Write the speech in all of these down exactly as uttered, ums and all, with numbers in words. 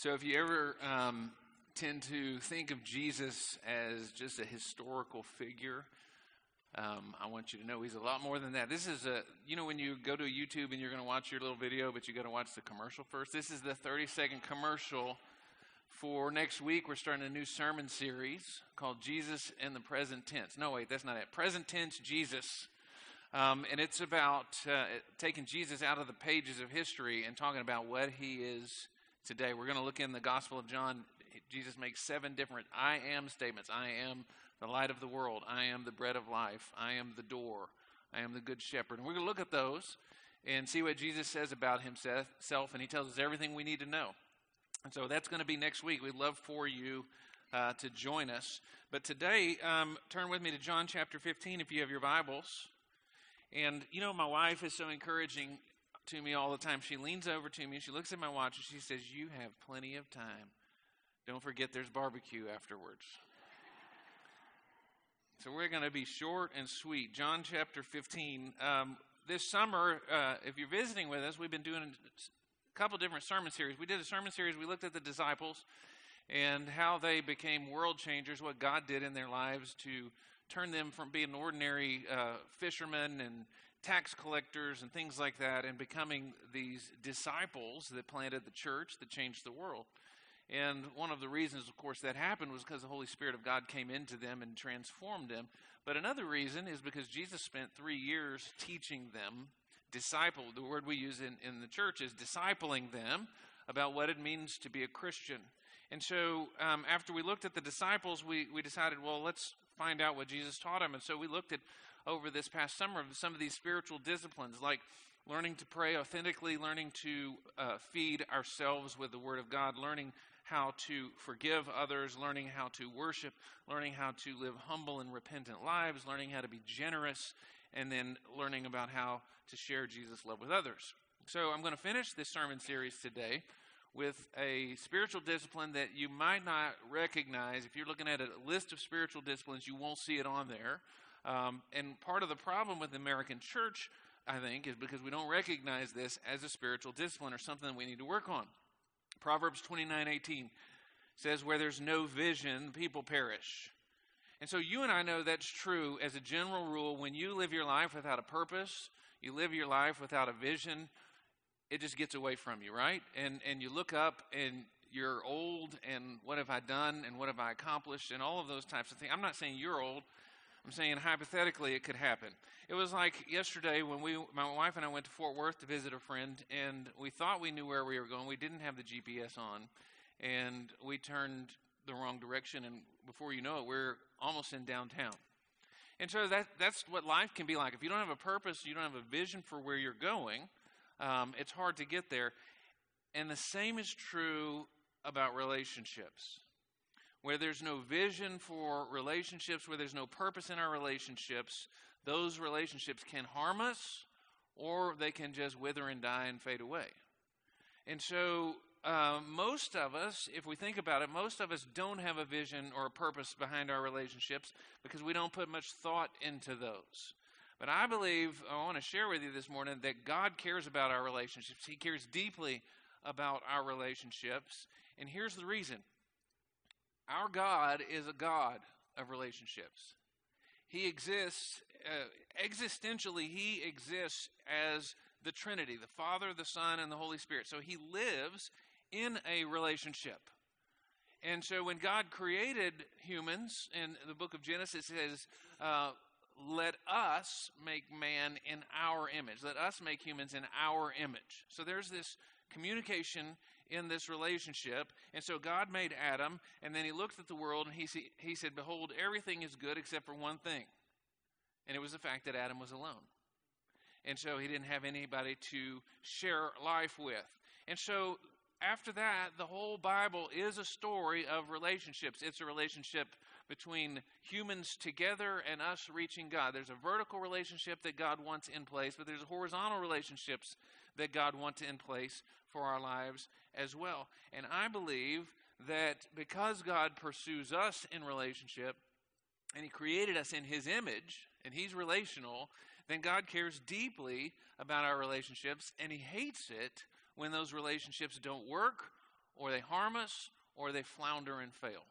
So if you ever um, tend to think of Jesus as just a historical figure, um, I want you to know he's a lot more than that. This is a, you know, when you go to YouTube and you're going to watch your little video, but you got to watch the commercial first. This is the thirty second commercial for next week. We're starting a new sermon series called Jesus in the Present Tense. No, wait, that's not it. Present Tense Jesus. Um, and it's about uh, taking Jesus out of the pages of history and talking about what he is today. We're going to look in the Gospel of John. Jesus makes seven different I am statements. I am the light of the world. I am the bread of life. I am the door. I am the good shepherd. And we're going to look at those and see what Jesus says about himself. And he tells us everything we need to know. And so that's going to be next week. We'd love for you uh, to join us. But today, um, turn with me to John chapter fifteen if you have your Bibles. And, you know, my wife is so encouraging to me all the time. She leans over to me, she looks at my watch, and she says, "You have plenty of time. Don't forget there's barbecue afterwards." So we're going to be short and sweet. John chapter fifteen. Um, this summer, uh, if you're visiting with us, we've been doing a couple different sermon series. We did a sermon series. We looked at the disciples and how they became world changers, what God did in their lives to turn them from being ordinary uh, fishermen and tax collectors and things like that and becoming these disciples that planted the church that changed the world. And one of the reasons, of course, that happened was because the Holy Spirit of God came into them and transformed them. But another reason is because Jesus spent three years teaching them, disciple, the word we use in, in the church is discipling them about what it means to be a Christian. And so um, after we looked at the disciples, we, we decided, well, let's find out what Jesus taught them. And so we looked at, over this past summer, some of these spiritual disciplines, like learning to pray authentically, learning to uh, feed ourselves with the Word of God, learning how to forgive others, learning how to worship, learning how to live humble and repentant lives, learning how to be generous, and then learning about how to share Jesus' love with others. So I'm going to finish this sermon series today with a spiritual discipline that you might not recognize. If you're looking at a list of spiritual disciplines, you won't see it on there. Um, and part of the problem with the American church, I think, is because we don't recognize this as a spiritual discipline or something that we need to work on. Proverbs twenty-nine eighteen says, "Where there's no vision, people perish." And so you and I know that's true as a general rule. When you live your life without a purpose, you live your life without a vision, it just gets away from you, right? And and you look up and you're old and what have I done and what have I accomplished and all of those types of things. I'm not saying you're old. I'm saying hypothetically it could happen. It was like yesterday when we, my wife and I went to Fort Worth to visit a friend, and we thought we knew where we were going. We didn't have the G P S on, and we turned the wrong direction, and before you know it, we're almost in downtown. And so that that's what life can be like. If you don't have a purpose, you don't have a vision for where you're going, um, it's hard to get there. And the same is true about relationships. Where there's no vision for relationships, where there's no purpose in our relationships, those relationships can harm us or they can just wither and die and fade away. And so uh, most of us, if we think about it, most of us don't have a vision or a purpose behind our relationships because we don't put much thought into those. But I believe, I want to share with you this morning that God cares about our relationships. He cares deeply about our relationships. And here's the reason. Our God is a God of relationships. He exists, uh, existentially, he exists as the Trinity, the Father, the Son, and the Holy Spirit. So he lives in a relationship. And so when God created humans, in the book of Genesis, it says, uh, let us make man in our image. Let us make humans in our image. So there's this communication in this relationship. And so God made Adam, and then he looked at the world, and he, he said, "Behold, everything is good except for one thing." And it was the fact that Adam was alone. And so he didn't have anybody to share life with. And so after that, the whole Bible is a story of relationships. It's a relationship between humans together and us reaching God. There's a vertical relationship that God wants in place, but there's horizontal relationships that God wants in place for our lives as well. And I believe that because God pursues us in relationship, and he created us in his image, and he's relational, then God cares deeply about our relationships, and he hates it when those relationships don't work or they harm us, or they flounder and fail.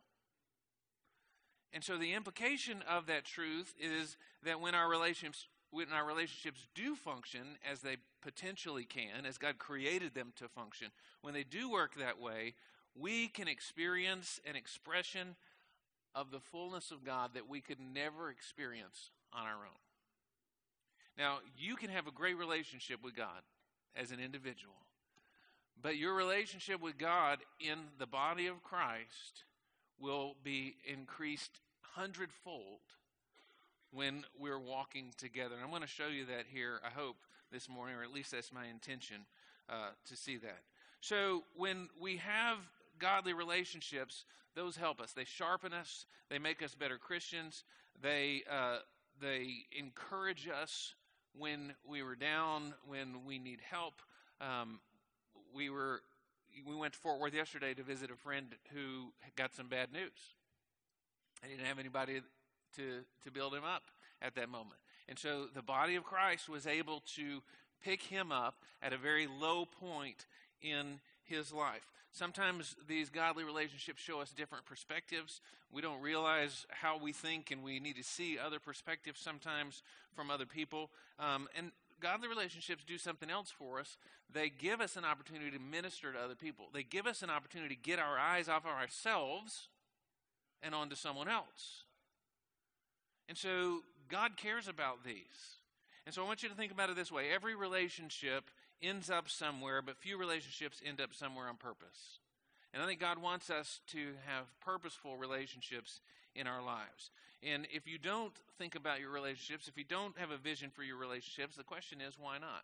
And so the implication of that truth is that when our relationships when our relationships do function as they potentially can, as God created them to function, when they do work that way, we can experience an expression of the fullness of God that we could never experience on our own. Now, you can have a great relationship with God as an individual, but your relationship with God in the body of Christ will be increased hundredfold when we're walking together. And I'm going to show you that here, I hope, this morning, or at least that's my intention, uh, to see that. So when we have godly relationships, those help us. They sharpen us. They make us better Christians. They uh, they encourage us when we were down, when we need help. Um, we were we went to Fort Worth yesterday to visit a friend who got some bad news. I didn't have anybody to to build him up at that moment. And so the body of Christ was able to pick him up at a very low point in his life. Sometimes these godly relationships show us different perspectives. We don't realize how we think, and we need to see other perspectives sometimes from other people. Um, and godly relationships do something else for us. They give us an opportunity to minister to other people. They give us an opportunity to get our eyes off of ourselves and onto someone else. And so God cares about these. And so I want you to think about it this way. Every relationship ends up somewhere, but few relationships end up somewhere on purpose. And I think God wants us to have purposeful relationships in our lives. And if you don't think about your relationships, if you don't have a vision for your relationships, the question is, why not?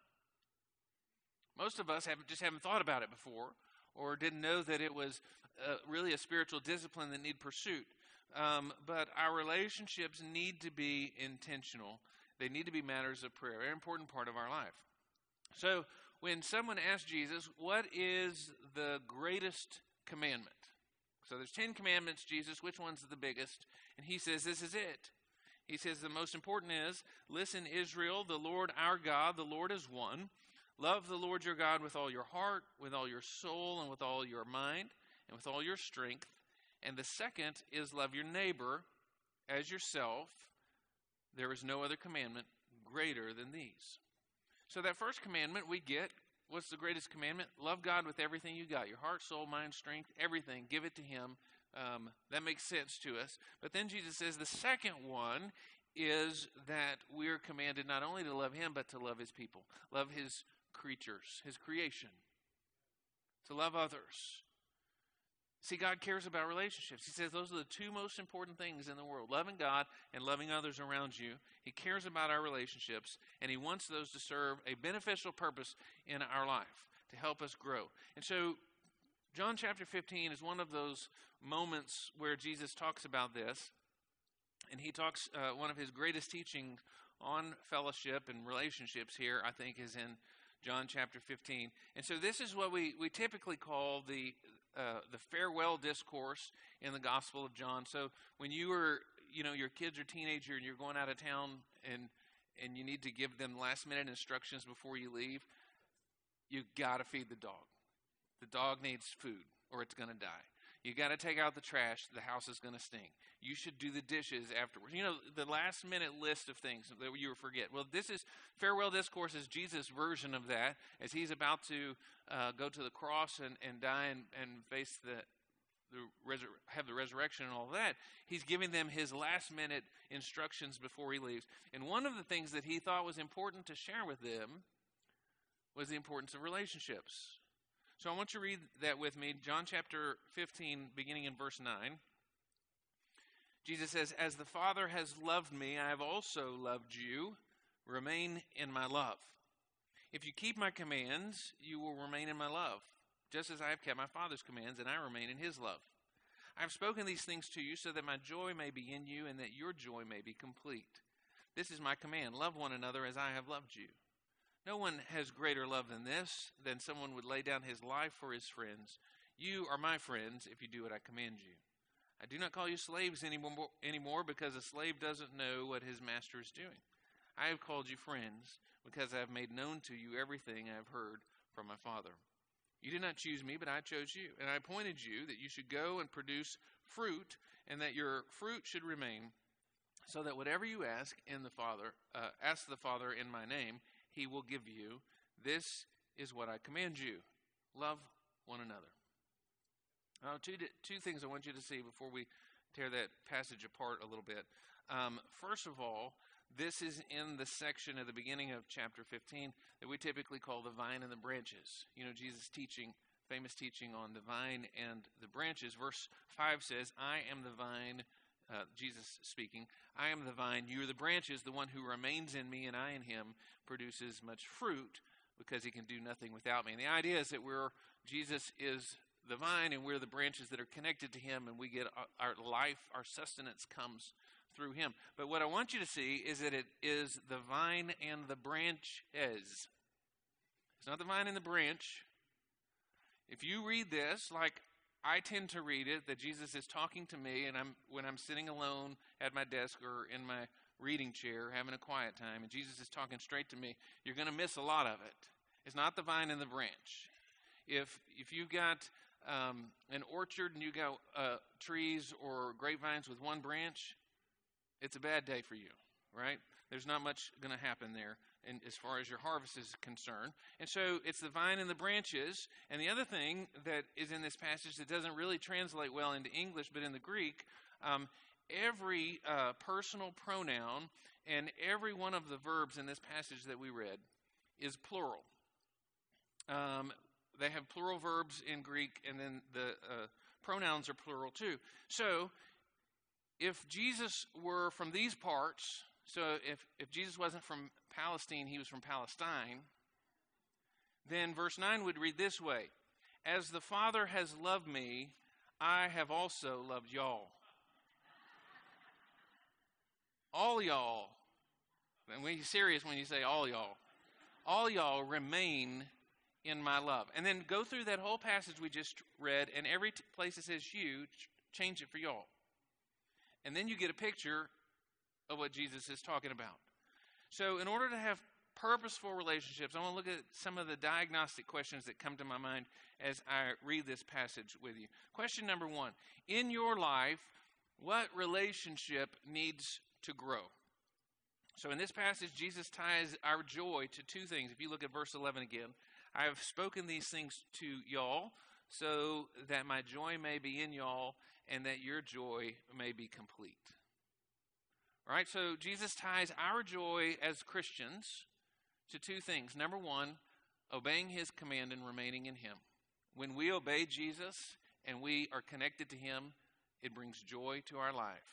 Most of us have, just haven't thought about it before, or didn't know that it was uh, really a spiritual discipline that need pursuit. Um, but our relationships need to be intentional. They need to be matters of prayer, a very important part of our life. So when someone asks Jesus, what is the greatest commandment? So there's ten commandments, Jesus, which one's the biggest? And he says, this is it. He says the most important is, listen, Israel, the Lord our God, the Lord is one. Love the Lord your God with all your heart, with all your soul, and with all your mind, and with all your strength. And the second is love your neighbor as yourself. There is no other commandment greater than these. So that first commandment we get, what's the greatest commandment? Love God with everything you got. Your heart, soul, mind, strength, everything. Give it to him. Um, that makes sense to us. But then Jesus says the second one is that we're commanded not only to love him, but to love his people. Love his creatures, his creation. To love others. See, God cares about relationships. He says those are the two most important things in the world, loving God and loving others around you. He cares about our relationships, and he wants those to serve a beneficial purpose in our life, to help us grow. And so John chapter fifteen is one of those moments where Jesus talks about this, and he talks, uh, one of his greatest teachings on fellowship and relationships here, I think, is in John chapter fifteen. And so this is what we, we typically call the Uh, the farewell discourse in the Gospel of John. So when you were, you know, your kids are teenager and you're going out of town and and you need to give them last minute instructions before you leave, you got to feed the dog. The dog needs food or it's going to die. You got to take out the trash. The house is going to stink. You should do the dishes afterwards. You know, the last minute list of things that you forget. Well, this is, farewell discourse is Jesus' version of that, as he's about to uh, go to the cross and, and die and, and face the, the resur- have the resurrection and all that. He's giving them his last minute instructions before he leaves. And one of the things that he thought was important to share with them was the importance of relationships. So I want you to read that with me, John chapter fifteen, beginning in verse nine. Jesus says, as the Father has loved me, I have also loved you. Remain in my love. If you keep my commands, you will remain in my love, just as I have kept my Father's commands, and I remain in his love. I have spoken these things to you so that my joy may be in you and that your joy may be complete. This is my command. Love one another as I have loved you. No one has greater love than this, than someone would lay down his life for his friends. You are my friends if you do what I command you. I do not call you slaves anymore, anymore because a slave doesn't know what his master is doing. I have called you friends because I have made known to you everything I have heard from my Father. You did not choose me, but I chose you. And I appointed you that you should go and produce fruit, and that your fruit should remain, so that whatever you ask in the Father, uh, ask the Father in my name, he will give you. This is what I command you. Love one another. Uh, two, two things I want you to see before we tear that passage apart a little bit. Um, first of all, this is in the section at the beginning of chapter fifteen that we typically call the vine and the branches. You know, Jesus' teaching, famous teaching on the vine and the branches. Verse five says, I am the vine, uh, Jesus speaking, I am the vine, you are the branches, the one who remains in me and I in him produces much fruit, because he can do nothing without me. And the idea is that we're, Jesus is the vine and we're the branches that are connected to him, and we get our, our life, our sustenance comes through him. But what I want you to see is that it is the vine and the branches. It's not the vine and the branch. If you read this like I tend to read it, that Jesus is talking to me, and I'm when I'm sitting alone at my desk or in my reading chair having a quiet time, and Jesus is talking straight to me, you're going to miss a lot of it. It's not the vine and the branch. If if you've got um, an orchard and you got uh, trees or grapevines with one branch, it's a bad day for you, right? There's not much going to happen there in, as far as your harvest is concerned. And so it's the vine and the branches. And the other thing that is in this passage that doesn't really translate well into English, but in the Greek, um, every uh, personal pronoun and every one of the verbs in this passage that we read is plural. Um, they have plural verbs in Greek, and then the uh, pronouns are plural too. So if Jesus were from these parts, so if, if Jesus wasn't from Palestine, he was from Palestine, then verse nine would read this way, as the Father has loved me, I have also loved y'all. All y'all, and we're serious when you say all y'all, all y'all remain in my love. And then go through that whole passage we just read, and every t- place it says you, change it for y'all. And then you get a picture of what Jesus is talking about. So in order to have purposeful relationships, I want to look at some of the diagnostic questions that come to my mind as I read this passage with you. Question number one, in your life, what relationship needs to grow? So in this passage, Jesus ties our joy to two things. If you look at verse eleven again, I have spoken these things to y'all so that my joy may be in y'all and that your joy may be complete. All right, so Jesus ties our joy as Christians to two things. Number one, obeying his command and remaining in him. When we obey Jesus and we are connected to him, it brings joy to our life.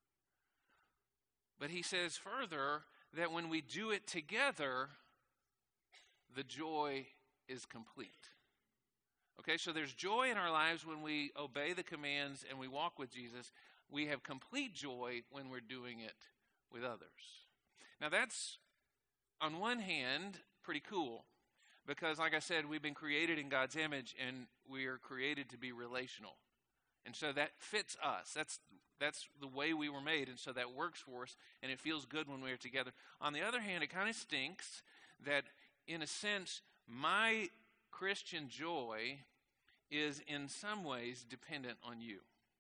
But he says further that when we do it together, the joy is complete. Okay, so there's joy in our lives when we obey the commands and we walk with Jesus. We have complete joy when we're doing it with others. Now that's, on one hand, pretty cool. Because like I said, we've been created in God's image and we are created to be relational. And so that fits us. That's that's the way we were made, and so that works for us, and it feels good when we're together. On the other hand, it kind of stinks that, in a sense, my Christian joy is in some ways dependent on you.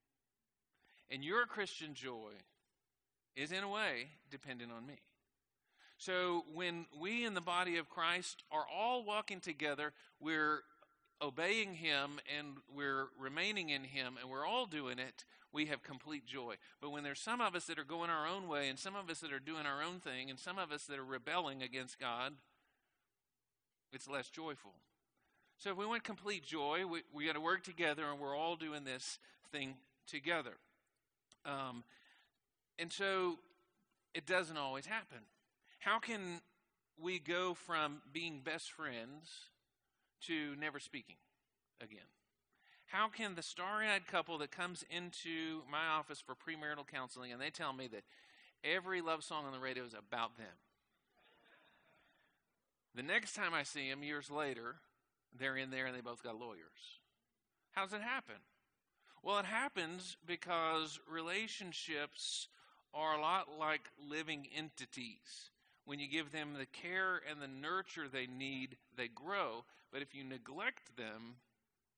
And your Christian joy is in a way dependent on me. So when we in the body of Christ are all walking together, we're obeying him and we're remaining in him and we're all doing it, we have complete joy. But when there's some of us that are going our own way and some of us that are doing our own thing and some of us that are rebelling against God, it's less joyful. So if we want complete joy, we, we got to work together and we're all doing this thing together. Um, and so it doesn't always happen. How can we go from being best friends to never speaking again? How can the starry-eyed couple that comes into my office for premarital counseling and they tell me that every love song on the radio is about them, the next time I see them years later, they're in there and they both got lawyers? How does it happen? Well, it happens because relationships are a lot like living entities. When you give them the care and the nurture they need, they grow. But if you neglect them,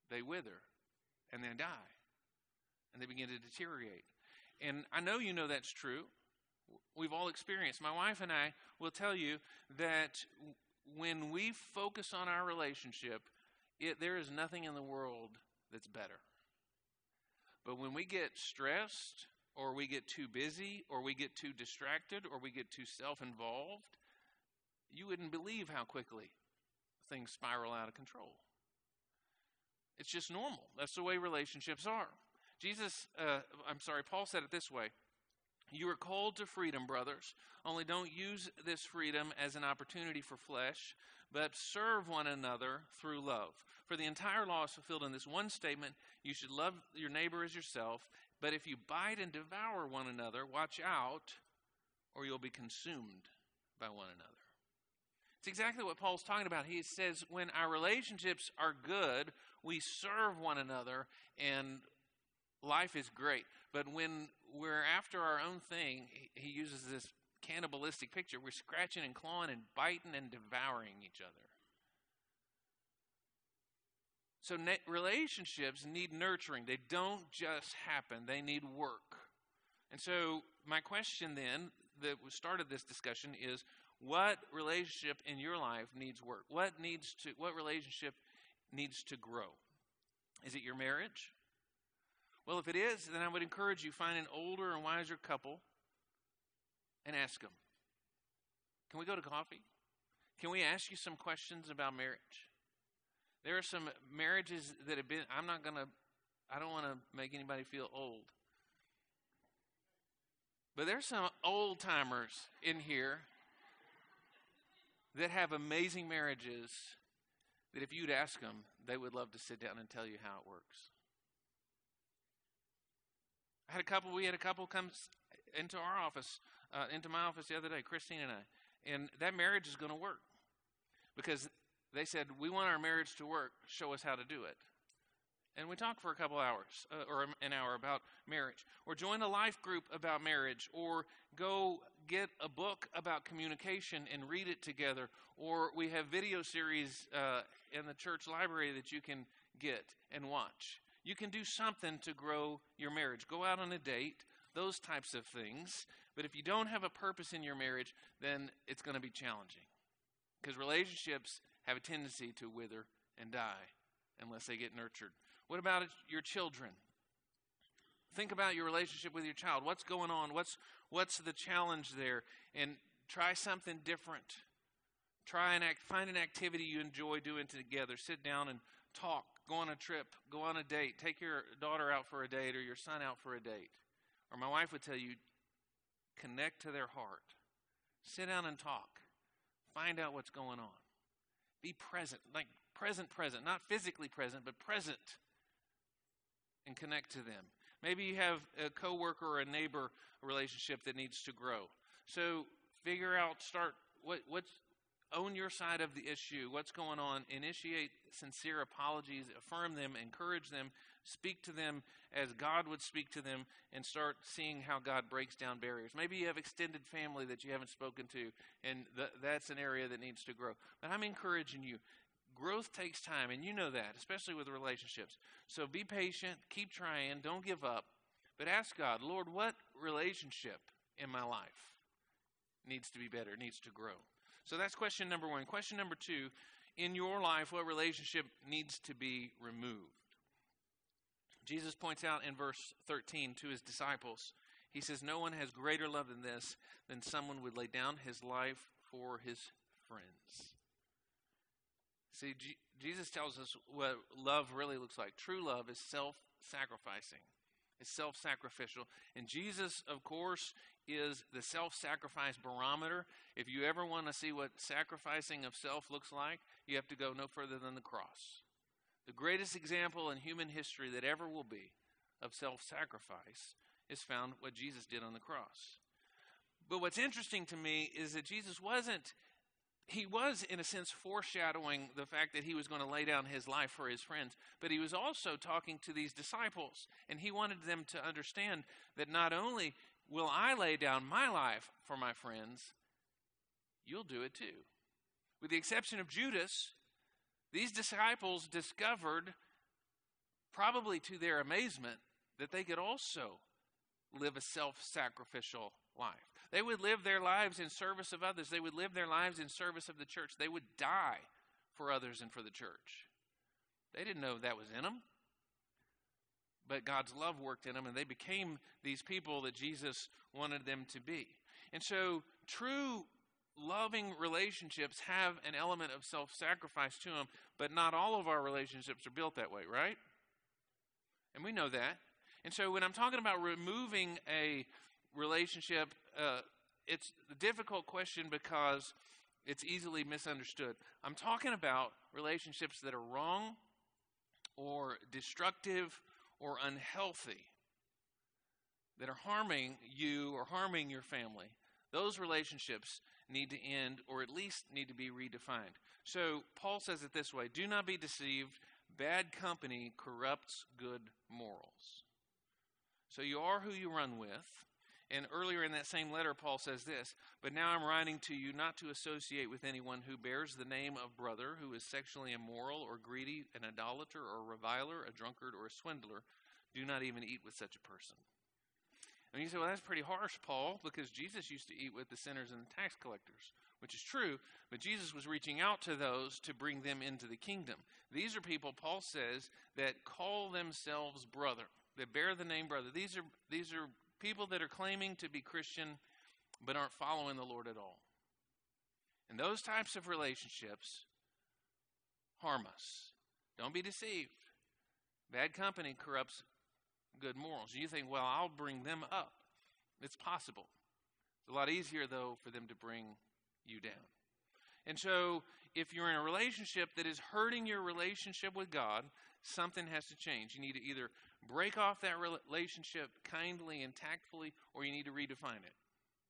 they wither and they die and they begin to deteriorate. And I know you know that's true. We've all experienced. My wife and I will tell you that when we focus on our relationship, it, there is nothing in the world that's better. But when we get stressed, or we get too busy, or we get too distracted, or we get too self-involved, you wouldn't believe how quickly things spiral out of control. It's just normal. That's the way relationships are. Jesus, uh, I'm sorry, Paul said it this way. You are called to freedom, brothers. Only don't use this freedom as an opportunity for flesh, but serve one another through love. For the entire law is fulfilled in this one statement: you should love your neighbor as yourself. But if you bite and devour one another, watch out, or you'll be consumed by one another. It's exactly what Paul's talking about. He says when our relationships are good, we serve one another, and life is great. But when we're after our own thing, he uses this cannibalistic picture. We're scratching and clawing and biting and devouring each other. So na- relationships need nurturing. They don't just happen. They need work. And so my question then that started this discussion is, what relationship in your life needs work? What needs to? What relationship needs to grow? Is it your marriage? Well, if it is, then I would encourage you, find an older and wiser couple and ask them, can we go to coffee? Can we ask you some questions about marriage? There are some marriages that have been, I'm not going to, I don't want to make anybody feel old. But there's some old timers in here that have amazing marriages that if you'd ask them, they would love to sit down and tell you how it works. I had a couple, we had a couple come into our office, uh, into my office the other day, Christine and I, and that marriage is going to work because they said, we want our marriage to work, show us how to do it. And we talked for a couple hours, uh, or an hour about marriage. Or join a life group about marriage, or go get a book about communication and read it together. Or we have video series uh, in the church library that you can get and watch. You can do something to grow your marriage. Go out on a date, those types of things. But if you don't have a purpose in your marriage, then it's going to be challenging. Because relationships have a tendency to wither and die unless they get nurtured. What about your children? Think about your relationship with your child. What's going on? What's what's the challenge there? And try something different. Try and act, find an activity you enjoy doing together. Sit down and talk. Go on a trip. Go on a date. Take your daughter out for a date or your son out for a date. Or my wife would tell you, connect to their heart. Sit down and talk. Find out what's going on. Be present, like present, present. Not physically present, but present. And connect to them. Maybe you have a coworker or a neighbor relationship that needs to grow. So figure out, start, what, what's, own your side of the issue. What's going on? Initiate sincere apologies. Affirm them. Encourage them. Speak to them as God would speak to them, and start seeing how God breaks down barriers. Maybe you have extended family that you haven't spoken to, and th- that's an area that needs to grow. But I'm encouraging you. Growth takes time, and you know that, especially with relationships. So be patient. Keep trying. Don't give up. But ask God, Lord, what relationship in my life needs to be better, needs to grow? So that's question number one. Question number two, in your life, what relationship needs to be removed? Jesus points out in verse thirteen to his disciples, he says, no one has greater love than this, than someone would lay down his life for his friends. See, G- Jesus tells us what love really looks like. True love is self-sacrificing. It's self-sacrificial. And Jesus, of course, is the self-sacrifice barometer. If you ever want to see what sacrificing of self looks like, you have to go no further than the cross. The greatest example in human history that ever will be of self-sacrifice is found what Jesus did on the cross. But what's interesting to me is that Jesus wasn't, he was in a sense foreshadowing the fact that he was going to lay down his life for his friends, but he was also talking to these disciples, and he wanted them to understand that not only will I lay down my life for my friends, you'll do it too. With the exception of Judas, these disciples discovered probably to their amazement, that they could also live a self-sacrificial life. They would live their lives in service of others. They would live their lives in service of the church. They would die for others and for the church. They didn't know that was in them. But God's love worked in them, and they became these people that Jesus wanted them to be. And so true loving relationships have an element of self-sacrifice to them, but not all of our relationships are built that way, right? And we know that. And so when I'm talking about removing a relationship, uh, it's a difficult question because it's easily misunderstood. I'm talking about relationships that are wrong or destructive or unhealthy, that are harming you or harming your family. Those relationships need to end, or at least need to be redefined. So Paul says it this way: do not be deceived. Bad company corrupts good morals. So you are who you run with. And earlier in that same letter, Paul says this: but now I'm writing to you not to associate with anyone who bears the name of brother, who is sexually immoral or greedy, an idolater or a reviler, a drunkard or a swindler. Do not even eat with such a person. And you say, well, that's pretty harsh, Paul, because Jesus used to eat with the sinners and the tax collectors, which is true, but Jesus was reaching out to those to bring them into the kingdom. These are people, Paul says, that call themselves brother, that bear the name brother. These are these are people that are claiming to be Christian but aren't following the Lord at all. And those types of relationships harm us. Don't be deceived. Bad company corrupts good morals. You think, well, I'll bring them up. It's possible. It's a lot easier, though, for them to bring you down. And so if you're in a relationship that is hurting your relationship with God, something has to change. You need to either break off that relationship kindly and tactfully, or you need to redefine it.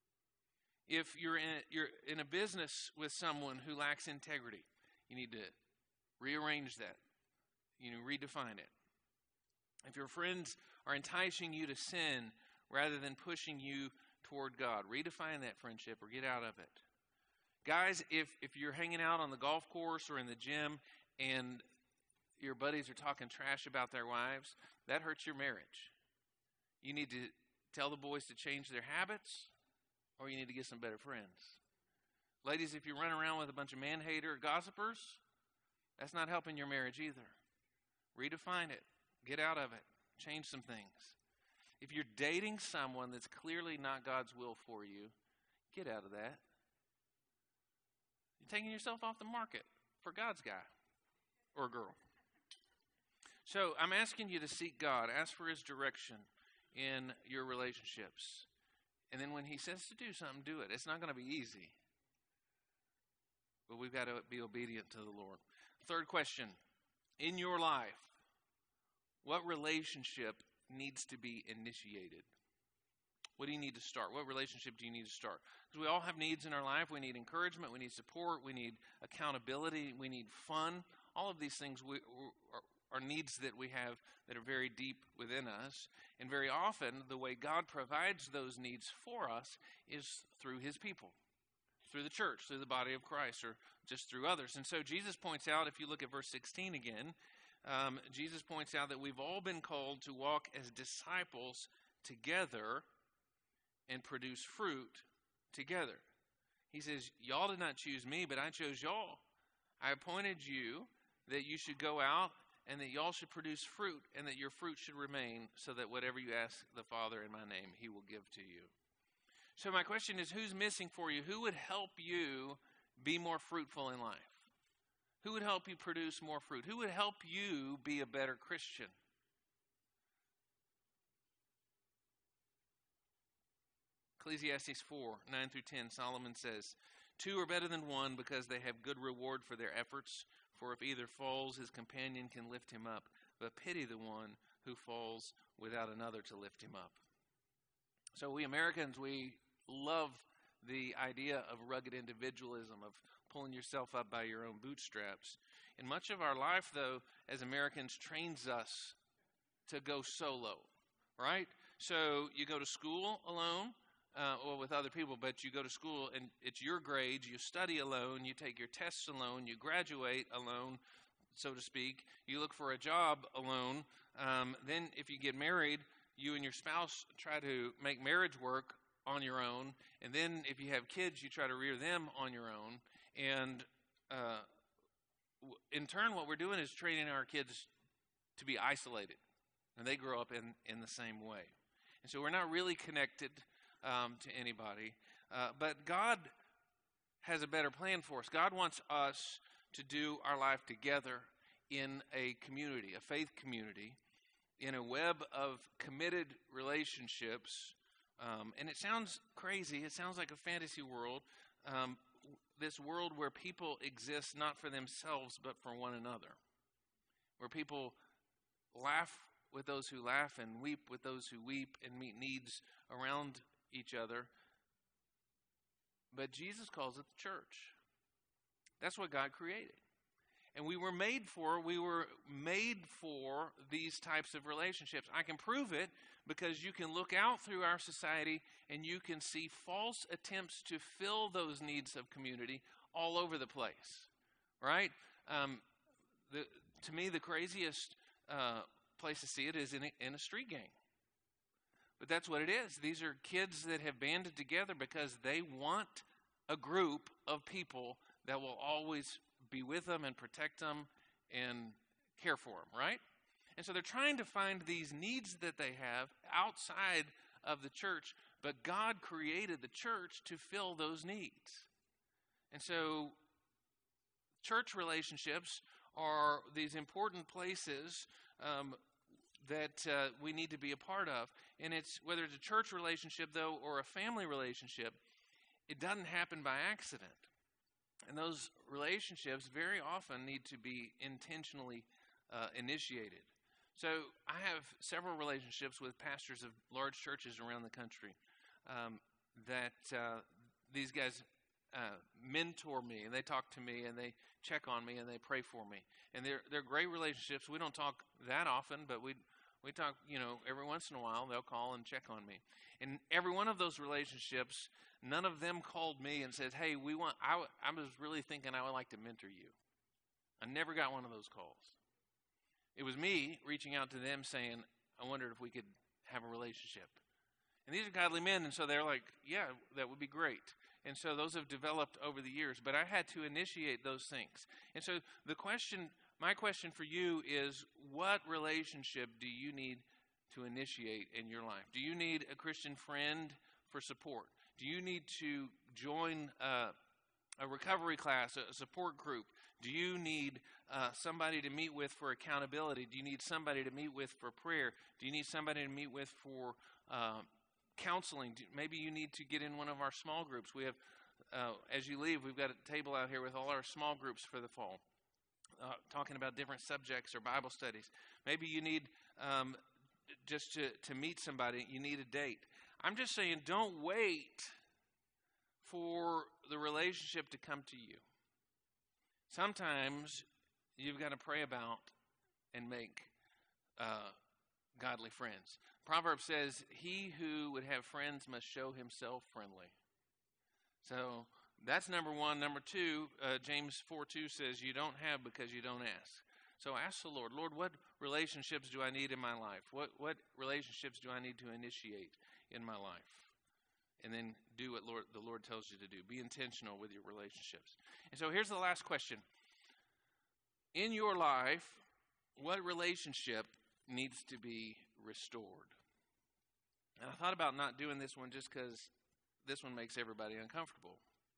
If you're in a, you're in a business with someone who lacks integrity, you need to rearrange that. You know, redefine it. If your friends are enticing you to sin rather than pushing you toward God, redefine that friendship or get out of it. Guys, if, if you're hanging out on the golf course or in the gym and your buddies are talking trash about their wives, that hurts your marriage. You need to tell the boys to change their habits, or you need to get some better friends. Ladies, if you run around with a bunch of man-hater gossipers, that's not helping your marriage either. Redefine it. Get out of it. Change some things. If you're dating someone that's clearly not God's will for you, get out of that. You're taking yourself off the market for God's guy or girl. So I'm asking you to seek God. Ask for His direction in your relationships. And then when He says to do something, do it. It's not going to be easy. But we've got to be obedient to the Lord. Third question. In your life, what relationship needs to be initiated? What do you need to start? What relationship do you need to start? Because we all have needs in our life. We need encouragement. We need support. We need accountability. We need fun. All of these things we, are, are needs that we have that are very deep within us. And very often, the way God provides those needs for us is through His people, through the church, through the body of Christ, or just through others. And so Jesus points out, if you look at verse sixteen again, um, Jesus points out that we've all been called to walk as disciples together and produce fruit together. He says, y'all did not choose me, but I chose y'all. I appointed you that you should go out and that y'all should produce fruit and that your fruit should remain, so that whatever you ask the Father in my name, He will give to you. So my question is, who's missing for you? Who would help you be more fruitful in life? Who would help you produce more fruit? Who would help you be a better Christian? Ecclesiastes four, nine through ten, Solomon says, two are better than one because they have good reward for their efforts. For if either falls, his companion can lift him up. But pity the one who falls without another to lift him up. So we Americans, we love the idea of rugged individualism, of pulling yourself up by your own bootstraps. And much of our life, though, as Americans, trains us to go solo, right? So you go to school alone, uh, or with other people, but you go to school and it's your grades, you study alone, you take your tests alone, you graduate alone, so to speak. You look for a job alone, Um, then if you get married, you and your spouse try to make marriage work on your own. And then if you have kids, you try to rear them on your own. And uh, in turn, what we're doing is training our kids to be isolated. And they grow up in, in the same way. And so we're not really connected um, to anybody. Uh, but God has a better plan for us. God wants us to do our life together in a community, a faith community, in a web of committed relationships. Um, and it sounds crazy. It sounds like a fantasy world. Um, this world where people exist not for themselves, but for one another. Where people laugh with those who laugh and weep with those who weep and meet needs around each other. But Jesus calls it the church. That's what God created. And we were made for, we were made for these types of relationships. I can prove it because you can look out through our society and you can see false attempts to fill those needs of community all over the place, right? Um, the, to me, the craziest uh, place to see it is in a, in a street gang. But that's what it is. These are kids that have banded together because they want a group of people that will always be with them and protect them and care for them, right? And so they're trying to find these needs that they have outside of the church, but God created the church to fill those needs. And so church relationships are these important places um, that uh, we need to be a part of. And it's whether it's a church relationship, though, or a family relationship, it doesn't happen by accident. And those relationships very often need to be intentionally uh, initiated. So I have several relationships with pastors of large churches around the country um, that uh, these guys uh, mentor me, and they talk to me, and they check on me, and they pray for me. And they're they're great relationships. We don't talk that often, but we we talk, you know, every once in a while. They'll call and check on me. And every one of those relationships, none of them called me and said, hey, we want, I, I was really thinking I would like to mentor you. I never got one of those calls. It was me reaching out to them saying, I wondered if we could have a relationship. And these are godly men, and so they're like, yeah, that would be great. And so those have developed over the years, but I had to initiate those things. And so the question, my question for you is, what relationship do you need to initiate in your life? Do you need a Christian friend for support? Do you need to join uh, a recovery class, a support group? Do you need uh, somebody to meet with for accountability? Do you need somebody to meet with for prayer? Do you need somebody to meet with for uh, counseling? Do, maybe you need to get in one of our small groups. We have, uh, as you leave, we've got a table out here with all our small groups for the fall, uh, talking about different subjects or Bible studies. Maybe you need um, just to, to meet somebody. You need a date. I'm just saying, don't wait for the relationship to come to you. Sometimes you've got to pray about and make uh, godly friends. Proverbs says, he who would have friends must show himself friendly. So that's number one. Number two, uh, James four two says, you don't have because you don't ask. So ask the Lord, Lord, what relationships do I need in my life? What what relationships do I need to initiate in my life? And then do what Lord, the Lord tells you to do. Be intentional with your relationships. And so here's the last question. In your life, what relationship needs to be restored? And I thought about not doing this one just because this one makes everybody uncomfortable.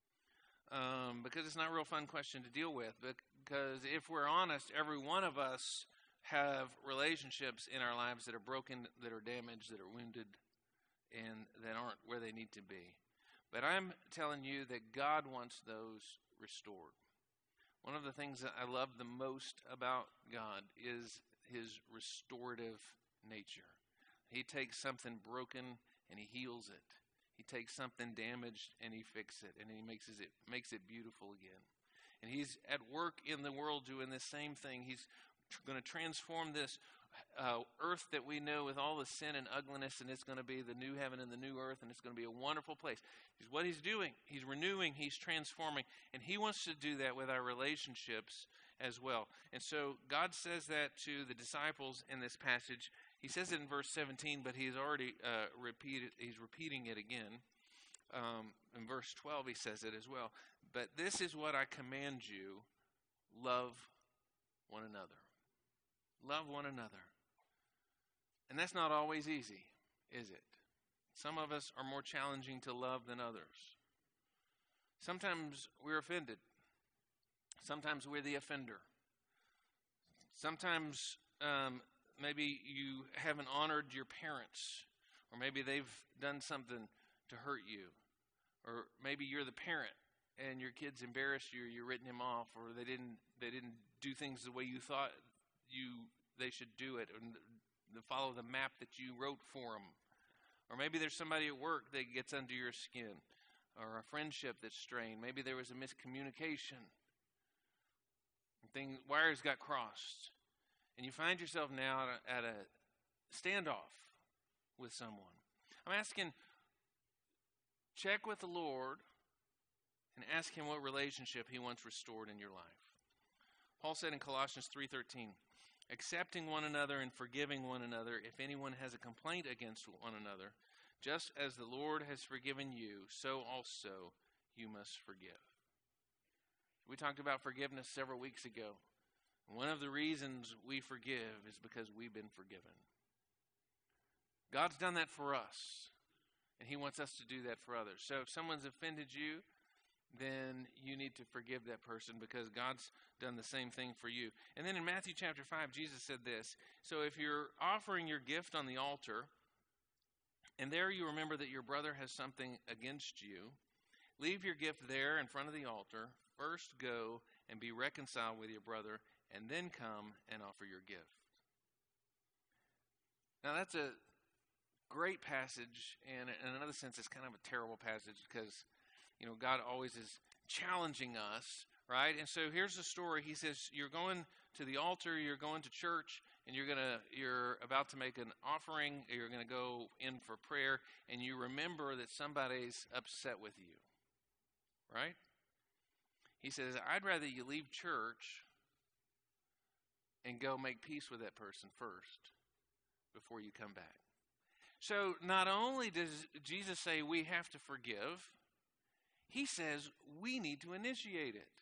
Um, because it's not a real fun question to deal with. Because if we're honest, every one of us have relationships in our lives that are broken, that are damaged, that are wounded, and that aren't where they need to be. But I'm telling you that God wants those restored. One of the things that I love the most about God is his restorative nature. He takes something broken and he heals it. He takes something damaged and he fixes it, and he makes it makes it beautiful again. And he's at work in the world doing the same thing. He's tr- going to transform this Uh, earth that we know with all the sin and ugliness, and it's going to be the new heaven and the new earth, and it's going to be a wonderful place. He's what he's doing. He's renewing, he's transforming, and he wants to do that with our relationships as well. And so God says that to the disciples in this passage. He says it in verse seventeen, but he's already uh, repeated. He's repeating it again. Um, in verse twelve, he says it as well. But this is what I command you: love one another. Love one another. And that's not always easy, is it? Some of us are more challenging to love than others. Sometimes we're offended. Sometimes we're the offender. Sometimes um, maybe you haven't honored your parents, or maybe they've done something to hurt you, or maybe you're the parent and your kid's embarrassed you, or you've written him off, or they didn't they didn't do things the way you thought you they should do it, and follow the map that you wrote for them. Or maybe there's somebody at work that gets under your skin, or a friendship that's strained. Maybe there was a miscommunication. Thing, wires got crossed. And you find yourself now at a, at a standoff with someone. I'm asking, check with the Lord and ask him what relationship he wants restored in your life. Paul said in Colossians three thirteen, accepting one another and forgiving one another if anyone has a complaint against one another, just as the Lord has forgiven you, so also you must forgive. We talked about forgiveness several weeks ago. One of the reasons we forgive is because we've been forgiven. God's done that for us, and he wants us to do that for others. So if someone's offended you, then you need to forgive that person because God's done the same thing for you. And then in Matthew chapter five, Jesus said this. So if you're offering your gift on the altar, and there you remember that your brother has something against you, leave your gift there in front of the altar. First go and be reconciled with your brother, and then come and offer your gift. Now that's a great passage, and in another sense it's kind of a terrible passage because you know, God always is challenging us, right? And so here's the story. He says, you're going to the altar, you're going to church, and you're gonna you're about to make an offering, you're gonna go in for prayer, and you remember that somebody's upset with you, right? He says, I'd rather you leave church and go make peace with that person first before you come back. So not only does Jesus say we have to forgive, he says we need to initiate it.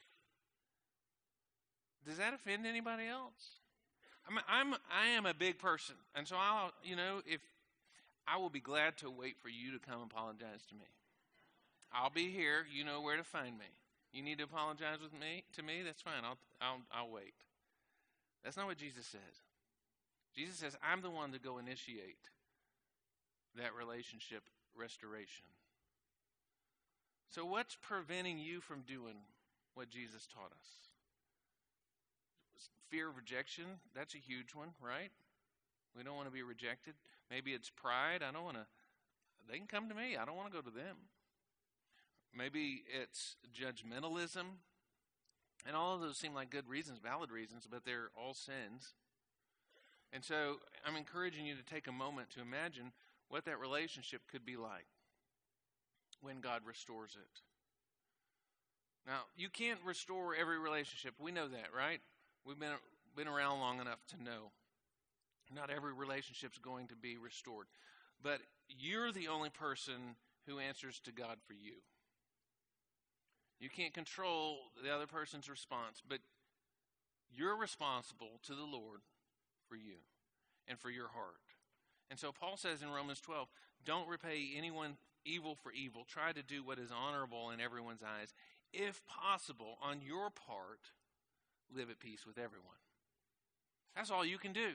Does that offend anybody else? I'm, I'm, I am a big person, and so I'll, you know, if I will be glad to wait for you to come apologize to me. I'll be here. You know where to find me. You need to apologize with me to me. That's fine. I'll, I'll, I'll wait. That's not what Jesus says. Jesus says I'm the one to go initiate that relationship restoration. So what's preventing you from doing what Jesus taught us? Fear of rejection, that's a huge one, right? We don't want to be rejected. Maybe it's pride. I don't want to, they can come to me. I don't want to go to them. Maybe it's judgmentalism. And all of those seem like good reasons, valid reasons, but they're all sins. And so I'm encouraging you to take a moment to imagine what that relationship could be like when God restores it. Now, you can't restore every relationship. We know that, right? We've been been around long enough to know not every relationship's going to be restored. But you're the only person who answers to God for you. You can't control the other person's response, but you're responsible to the Lord for you and for your heart. And so Paul says in Romans twelve, don't repay anyone evil for evil. Try to do what is honorable in everyone's eyes. If possible, on your part, live at peace with everyone. That's all you can do.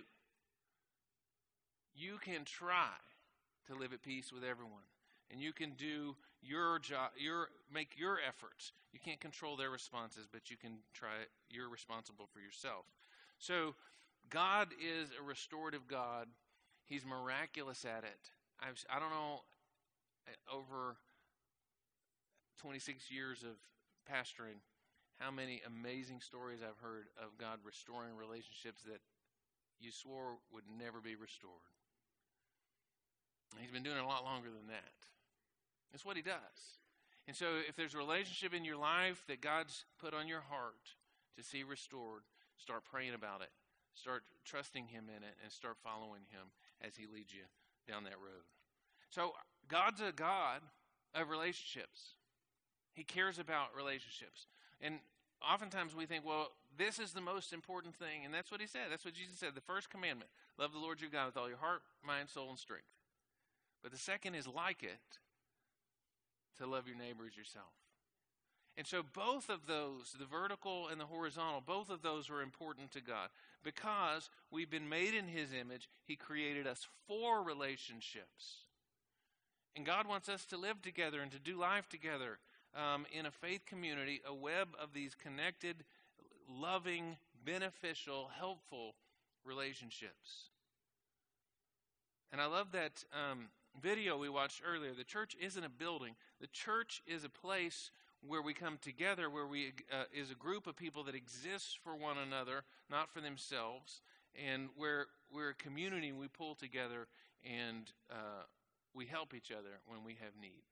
You can try to live at peace with everyone. And you can do your job, your make your efforts. You can't control their responses, but you can try. You're responsible for yourself. So God is a restorative God. He's miraculous at it. I've, I don't know, over twenty-six years of pastoring, how many amazing stories I've heard of God restoring relationships that you swore would never be restored. He's been doing it a lot longer than that. It's what he does. And so if there's a relationship in your life that God's put on your heart to see restored, start praying about it. Start trusting him in it and start following him as he leads you down that road. So God's a God of relationships. He cares about relationships. And oftentimes we think, well, this is the most important thing. And that's what he said. That's what Jesus said. The first commandment, love the Lord your God with all your heart, mind, soul, and strength. But the second is like it, to love your neighbor as yourself. And so both of those, the vertical and the horizontal, both of those are important to God. Because we've been made in his image, he created us for relationships. And God wants us to live together and to do life together um, in a faith community, a web of these connected, loving, beneficial, helpful relationships. And I love that um, video we watched earlier. The church isn't a building. The church is a place where we come together, where we uh, is a group of people that exists for one another, not for themselves, and where we're a community. We pull together and uh, we help each other when we have need.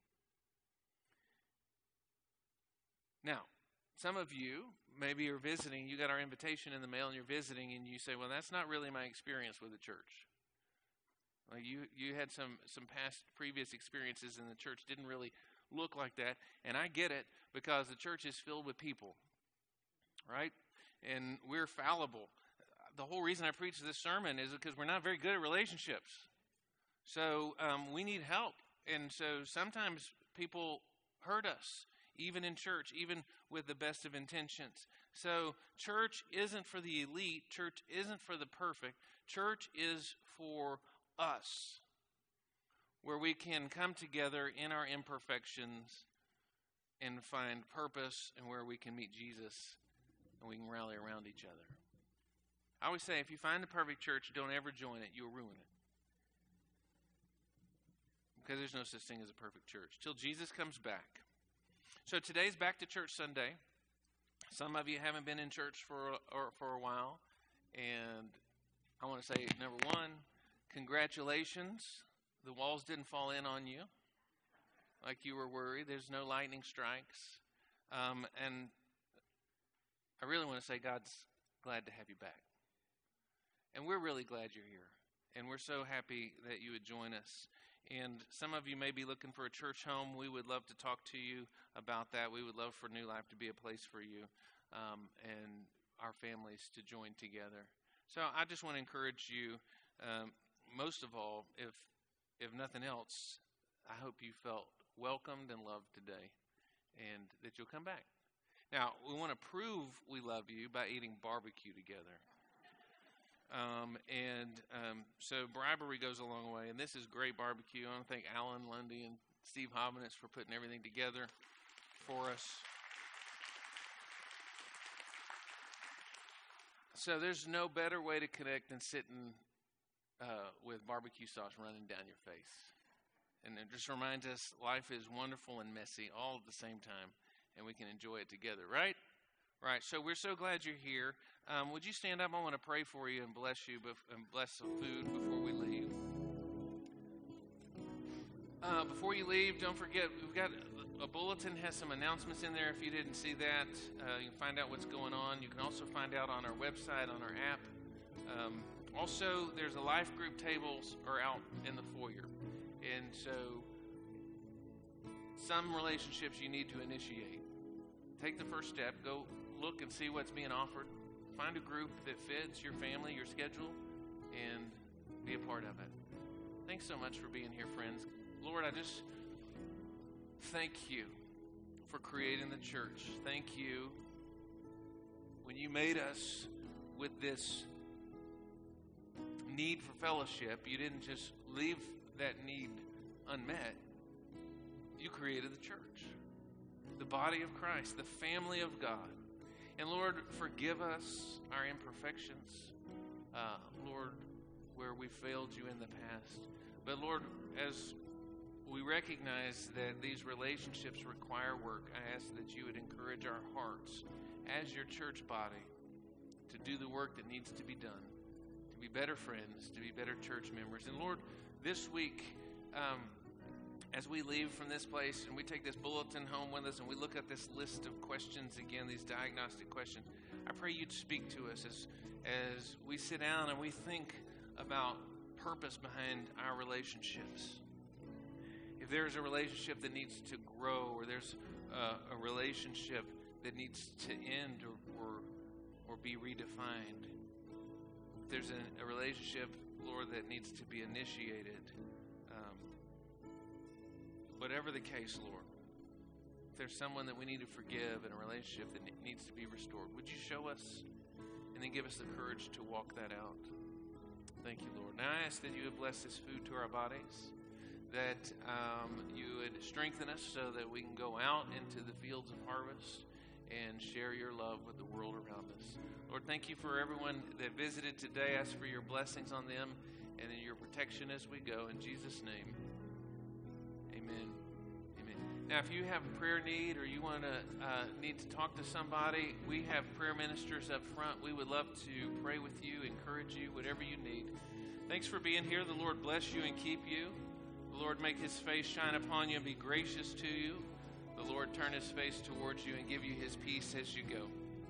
Now, some of you maybe are visiting. You got our invitation in the mail, and you're visiting, and you say, "Well, that's not really my experience with the church." Like you, you had some some past previous experiences in the church didn't really look like that, and I get it because the church is filled with people, right? And we're fallible. The whole reason I preach this sermon is because we're not very good at relationships. So um, we need help, and so sometimes people hurt us, even in church, even with the best of intentions. So church isn't for the elite. Church isn't for the perfect. Church is for us, where we can come together in our imperfections and find purpose, and where we can meet Jesus and we can rally around each other. I always say, if you find the perfect church, don't ever join it. You'll ruin it. Because there's no such thing as a perfect church till Jesus comes back. So today's Back to Church Sunday. Some of you haven't been in church for or for a while, and I want to say, number one, congratulations. The walls didn't fall in on you like you were worried. There's no lightning strikes. Um, and I really want to say God's glad to have you back. And we're really glad you're here. And we're so happy that you would join us. And some of you may be looking for a church home. We would love to talk to you about that. We would love for New Life to be a place for you um, and our families to join together. So I just want to encourage you, um, most of all, if if nothing else, I hope you felt welcomed and loved today and that you'll come back. Now, we want to prove we love you by eating barbecue together. Um, and um, so bribery goes a long way, and this is great barbecue. I want to thank Alan Lundy and Steve Hobinetz for putting everything together for us. So there's no better way to connect than sitting uh, with barbecue sauce running down your face. And it just reminds us life is wonderful and messy all at the same time, and we can enjoy it together, right? Right, so we're so glad you're here. Um, would you stand up? I want to pray for you and bless you bef- and bless some food before we leave. Uh, before you leave, don't forget, we've got a bulletin, has some announcements in there. If you didn't see that, uh, you can find out what's going on. You can also find out on our website, on our app. Um, also, there's a life group tables are out in the foyer. And so some relationships you need to initiate. Take the first step. Go look and see what's being offered. Find a group that fits your family, your schedule, and be a part of it. Thanks so much for being here, friends. Lord, I just thank you for creating the church. Thank you when you made us with this need for fellowship. You didn't just leave that need unmet. You created the church, the body of Christ, the family of God. And Lord, forgive us our imperfections. Uh, Lord, where we failed you in the past. But Lord, as we recognize that these relationships require work, I ask that you would encourage our hearts as your church body to do the work that needs to be done, to be better friends, to be better church members. And Lord, this week, um, as we leave from this place and we take this bulletin home with us and we look at this list of questions again, these diagnostic questions, I pray you'd speak to us as, as we sit down and we think about purpose behind our relationships. If there's a relationship that needs to grow, or there's a, a relationship that needs to end or, or, or be redefined, if there's a, a relationship, Lord, that needs to be initiated, um, whatever the case, Lord, if there's someone that we need to forgive in a relationship that needs to be restored, would you show us and then give us the courage to walk that out? Thank you, Lord. Now I ask that you would bless this food to our bodies, that um, you would strengthen us so that we can go out into the fields of harvest and share your love with the world around us. Lord, thank you for everyone that visited today. I ask for your blessings on them and in your protection as we go. In Jesus' name, amen. Amen. Now, if you have a prayer need or you want to uh, need to talk to somebody, we have prayer ministers up front. We would love to pray with you, encourage you, whatever you need. Thanks for being here. The Lord bless you and keep you. The Lord make his face shine upon you and be gracious to you. The Lord turn his face towards you and give you his peace as you go.